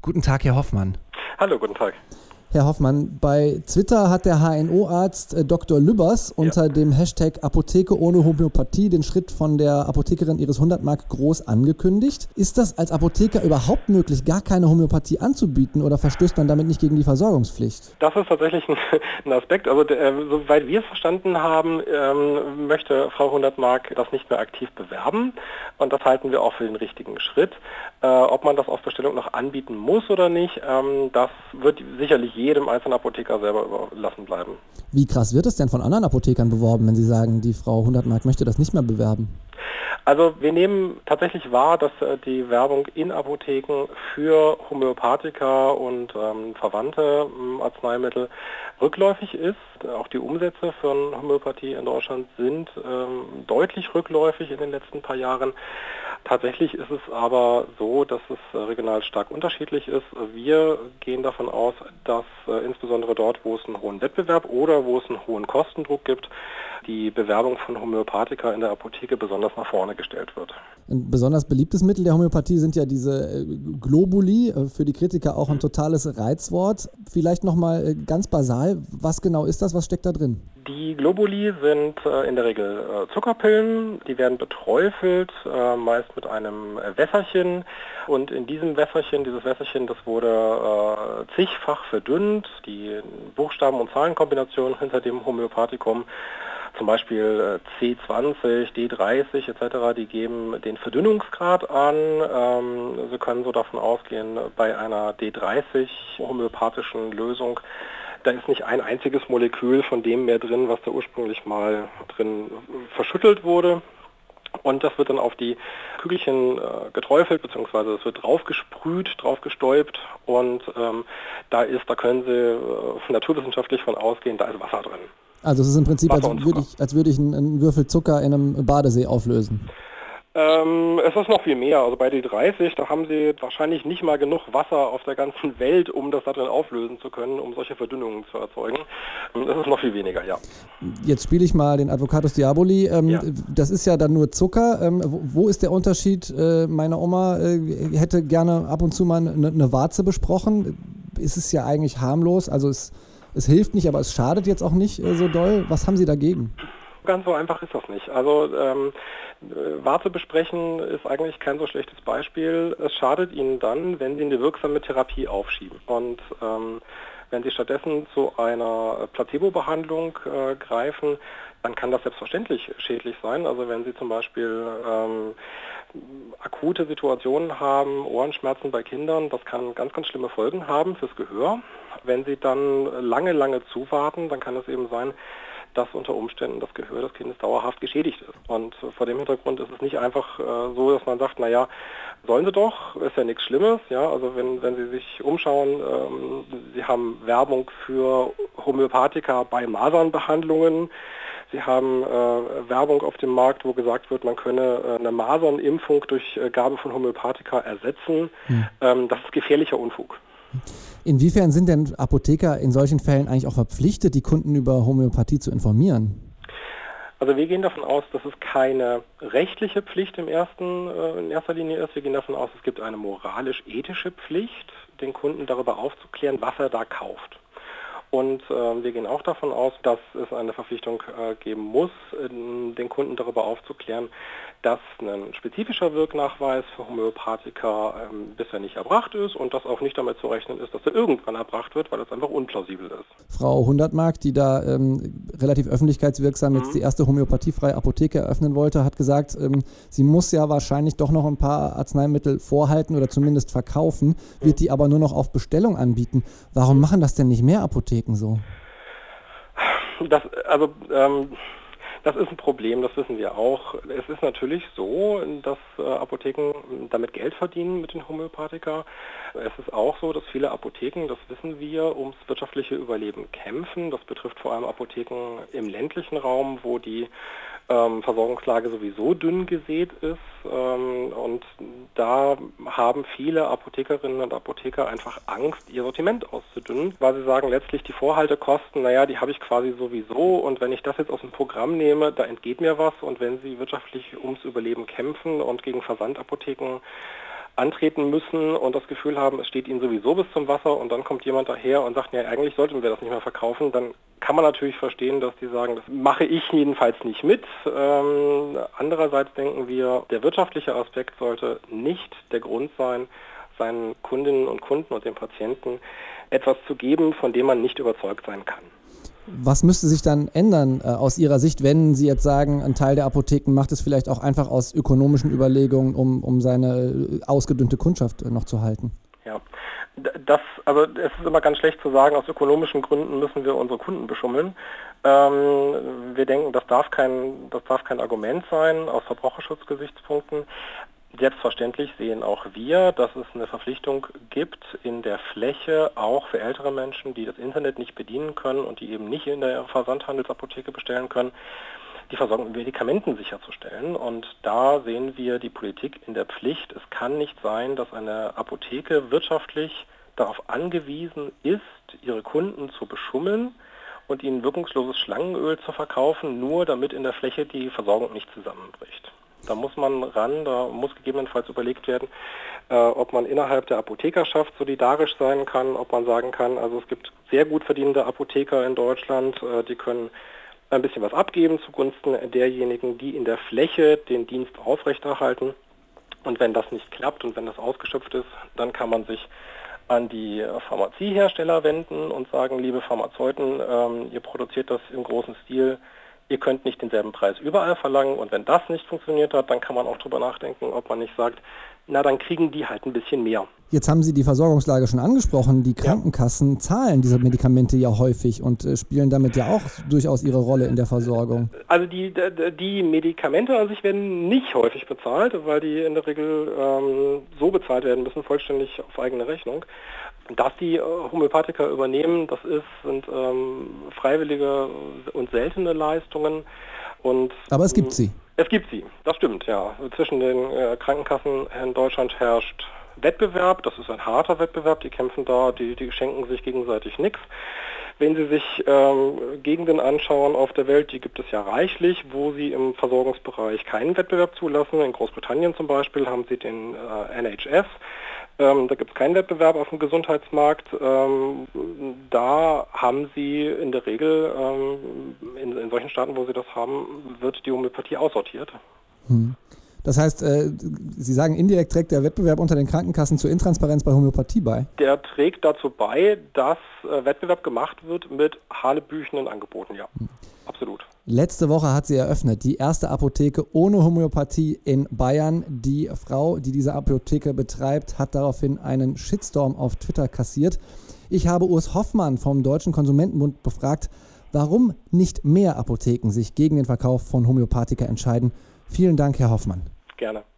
Guten Tag, Herr Hoffmann. Hallo, guten Tag. Herr Hoffmann, bei Twitter hat der HNO-Arzt Dr. Lübbers unter dem Hashtag Apotheke ohne Homöopathie den Schritt von der Apothekerin Iris 100 Mark groß angekündigt. Ist das als Apotheker überhaupt möglich, gar keine Homöopathie anzubieten oder verstößt man damit nicht gegen die Versorgungspflicht? Das ist tatsächlich ein Aspekt. Also soweit wir es verstanden haben, möchte Frau 100 Mark das nicht mehr aktiv bewerben und das halten wir auch für den richtigen Schritt. Ob man das auf Bestellung noch anbieten muss oder nicht, das wird sicherlich jedem einzelnen Apotheker selber überlassen bleiben. Wie krass wird es denn von anderen Apothekern beworben, wenn Sie sagen, die Frau 100 Mark möchte das nicht mehr bewerben? Also wir nehmen tatsächlich wahr, dass die Werbung in Apotheken für Homöopathika und verwandte Arzneimittel rückläufig ist. Auch die Umsätze von Homöopathie in Deutschland sind deutlich rückläufig in den letzten paar Jahren. Tatsächlich ist es aber so, dass es regional stark unterschiedlich ist. Wir gehen davon aus, dass insbesondere dort, wo es einen hohen Wettbewerb oder wo es einen hohen Kostendruck gibt, die Bewerbung von Homöopathika in der Apotheke besonders nach vorne gestellt wird. Ein besonders beliebtes Mittel der Homöopathie sind ja diese Globuli, für die Kritiker auch ein totales Reizwort. Vielleicht nochmal ganz basal, was genau ist das, was steckt da drin? Die Globuli sind in der Regel Zuckerpillen, die werden beträufelt, meist mit einem Wässerchen und in dieses Wässerchen, das wurde zigfach verdünnt. Die Buchstaben- und Zahlenkombinationen hinter dem Homöopathikum, zum Beispiel C20, D30 etc., die geben den Verdünnungsgrad an. Sie können so davon ausgehen, bei einer D30 homöopathischen Lösung, da ist nicht ein einziges Molekül von dem mehr drin, was da ursprünglich mal drin verschüttelt wurde. Und das wird dann auf die Kügelchen geträufelt, beziehungsweise es wird draufgesprüht, draufgestäubt und da können Sie naturwissenschaftlich von ausgehen, da ist Wasser drin. Also es ist im Prinzip, als würde ich einen Würfel Zucker in einem Badesee auflösen. Es ist noch viel mehr. Also bei D30, da haben Sie wahrscheinlich nicht mal genug Wasser auf der ganzen Welt, um das da drin auflösen zu können, um solche Verdünnungen zu erzeugen. Das ist noch viel weniger, ja. Jetzt spiele ich mal den Advocatus Diaboli. Ja. Das ist ja dann nur Zucker. Wo ist der Unterschied? Meine Oma hätte gerne ab und zu mal eine Warze besprochen. Ist es ja eigentlich harmlos. Also es hilft nicht, aber es schadet jetzt auch nicht so doll. Was haben Sie dagegen? Ganz so einfach ist das nicht. Also Warze besprechen ist eigentlich kein so schlechtes Beispiel. Es schadet Ihnen dann, wenn Sie eine wirksame Therapie aufschieben. Und wenn Sie stattdessen zu einer Placebo-Behandlung greifen, dann kann das selbstverständlich schädlich sein. Also wenn Sie zum Beispiel akute Situationen haben, Ohrenschmerzen bei Kindern, das kann ganz, ganz schlimme Folgen haben fürs Gehör. Wenn Sie dann lange zuwarten, dann kann es eben sein, dass unter Umständen das Gehör des Kindes dauerhaft geschädigt ist. Und vor dem Hintergrund ist es nicht einfach so, dass man sagt, naja, sollen Sie doch, ist ja nichts Schlimmes. Ja, also wenn Sie sich umschauen, Sie haben Werbung für Homöopathika bei Masernbehandlungen. Sie haben Werbung auf dem Markt, wo gesagt wird, man könne eine Masernimpfung durch Gabe von Homöopathika ersetzen. Das ist gefährlicher Unfug. Inwiefern sind denn Apotheker in solchen Fällen eigentlich auch verpflichtet, die Kunden über Homöopathie zu informieren? Also wir gehen davon aus, dass es keine rechtliche Pflicht in erster Linie ist. Wir gehen davon aus, es gibt eine moralisch-ethische Pflicht, den Kunden darüber aufzuklären, was er da kauft. Und wir gehen auch davon aus, dass es eine Verpflichtung geben muss, den Kunden darüber aufzuklären, dass ein spezifischer Wirknachweis für Homöopathika bisher nicht erbracht ist und dass auch nicht damit zu rechnen ist, dass er irgendwann erbracht wird, weil es einfach unplausibel ist. Frau 100 Mark, die da relativ öffentlichkeitswirksam jetzt die erste homöopathiefreie Apotheke eröffnen wollte, hat gesagt, sie muss ja wahrscheinlich doch noch ein paar Arzneimittel vorhalten oder zumindest verkaufen, wird die aber nur noch auf Bestellung anbieten. Warum machen das denn nicht mehr Apotheken so? Das ist ein Problem, das wissen wir auch. Es ist natürlich so, dass Apotheken damit Geld verdienen mit den Homöopathika. Es ist auch so, dass viele Apotheken, das wissen wir, ums wirtschaftliche Überleben kämpfen. Das betrifft vor allem Apotheken im ländlichen Raum, wo die Versorgungslage sowieso dünn gesät ist. Und da haben viele Apothekerinnen und Apotheker einfach Angst, ihr Sortiment auszudünnen, weil sie sagen, letztlich die Vorhaltekosten, die habe ich quasi sowieso und wenn ich das jetzt aus dem Programm nehme, da entgeht mir was und wenn sie wirtschaftlich ums Überleben kämpfen und gegen Versandapotheken antreten müssen und das Gefühl haben, es steht ihnen sowieso bis zum Wasser und dann kommt jemand daher und sagt, ja, eigentlich sollten wir das nicht mehr verkaufen, dann kann man natürlich verstehen, dass die sagen, das mache ich jedenfalls nicht mit. Andererseits denken wir, der wirtschaftliche Aspekt sollte nicht der Grund sein, seinen Kundinnen und Kunden und den Patienten etwas zu geben, von dem man nicht überzeugt sein kann. Was müsste sich dann ändern aus Ihrer Sicht, wenn Sie jetzt sagen, ein Teil der Apotheken macht es vielleicht auch einfach aus ökonomischen Überlegungen, um seine ausgedünnte Kundschaft noch zu halten? Ja, es ist immer ganz schlecht zu sagen, aus ökonomischen Gründen müssen wir unsere Kunden beschummeln. Wir denken, das darf kein Argument sein aus Verbraucherschutzgesichtspunkten. Selbstverständlich sehen auch wir, dass es eine Verpflichtung gibt in der Fläche, auch für ältere Menschen, die das Internet nicht bedienen können und die eben nicht in der Versandhandelsapotheke bestellen können, die Versorgung mit Medikamenten sicherzustellen. Und da sehen wir die Politik in der Pflicht. Es kann nicht sein, dass eine Apotheke wirtschaftlich darauf angewiesen ist, ihre Kunden zu beschummeln und ihnen wirkungsloses Schlangenöl zu verkaufen, nur damit in der Fläche die Versorgung nicht zusammenbricht. Da muss man ran, da muss gegebenenfalls überlegt werden, ob man innerhalb der Apothekerschaft solidarisch sein kann, ob man sagen kann, also es gibt sehr gut verdienende Apotheker in Deutschland, die können ein bisschen was abgeben zugunsten derjenigen, die in der Fläche den Dienst aufrechterhalten. Und wenn das nicht klappt und wenn das ausgeschöpft ist, dann kann man sich an die Pharmaziehersteller wenden und sagen, liebe Pharmazeuten, ihr produziert das im großen Stil, ihr könnt nicht denselben Preis überall verlangen und wenn das nicht funktioniert hat, dann kann man auch drüber nachdenken, ob man nicht sagt, na dann kriegen die halt ein bisschen mehr. Jetzt haben Sie die Versorgungslage schon angesprochen. Die Krankenkassen zahlen diese Medikamente ja häufig und spielen damit ja auch durchaus ihre Rolle in der Versorgung. Also die Medikamente an sich werden nicht häufig bezahlt, weil die in der Regel so bezahlt werden müssen, vollständig auf eigene Rechnung. Dass die Homöopathiker übernehmen, sind freiwillige und seltene Leistungen. Aber es gibt sie. Es gibt sie, das stimmt, ja. Zwischen den Krankenkassen in Deutschland herrscht Wettbewerb, das ist ein harter Wettbewerb, die kämpfen da, die schenken sich gegenseitig nichts. Wenn Sie sich Gegenden anschauen auf der Welt, die gibt es ja reichlich, wo sie im Versorgungsbereich keinen Wettbewerb zulassen. In Großbritannien zum Beispiel haben sie den NHS. Da gibt es keinen Wettbewerb auf dem Gesundheitsmarkt. Da haben sie in der Regel, in solchen Staaten, wo sie das haben, wird die Homöopathie aussortiert. Das heißt, Sie sagen, indirekt trägt der Wettbewerb unter den Krankenkassen zur Intransparenz bei Homöopathie bei? Der trägt dazu bei, dass Wettbewerb gemacht wird mit hanebüchenen Angeboten, ja. Absolut. Letzte Woche hat sie eröffnet, die erste Apotheke ohne Homöopathie in Bayern. Die Frau, die diese Apotheke betreibt, hat daraufhin einen Shitstorm auf Twitter kassiert. Ich habe Urs Hoffmann vom Deutschen Konsumentenbund befragt, warum nicht mehr Apotheken sich gegen den Verkauf von Homöopathika entscheiden. Vielen Dank, Herr Hoffmann. Gerne.